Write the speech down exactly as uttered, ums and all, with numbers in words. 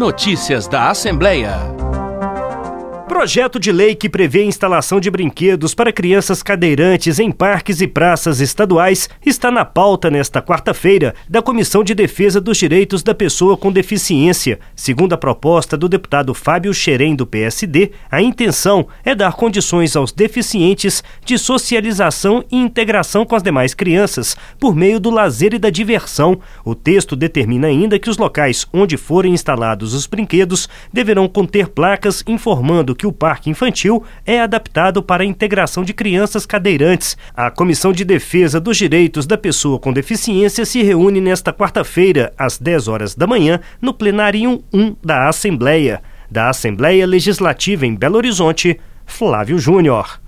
Notícias da Assembleia. Projeto de lei que prevê a instalação de brinquedos para crianças cadeirantes em parques e praças estaduais está na pauta nesta quarta-feira da Comissão de Defesa dos Direitos da Pessoa com Deficiência. Segundo a proposta do deputado Fábio Xerém, do P S D, a intenção é dar condições aos deficientes de socialização e integração com as demais crianças por meio do lazer e da diversão. O texto determina ainda que os locais onde forem instalados os brinquedos deverão conter placas informando que o parque infantil é adaptado para a integração de crianças cadeirantes. A Comissão de Defesa dos Direitos da Pessoa com Deficiência se reúne nesta quarta-feira, às dez horas da manhã, no plenário um da Assembleia. Da Assembleia Legislativa em Belo Horizonte, Flávio Júnior.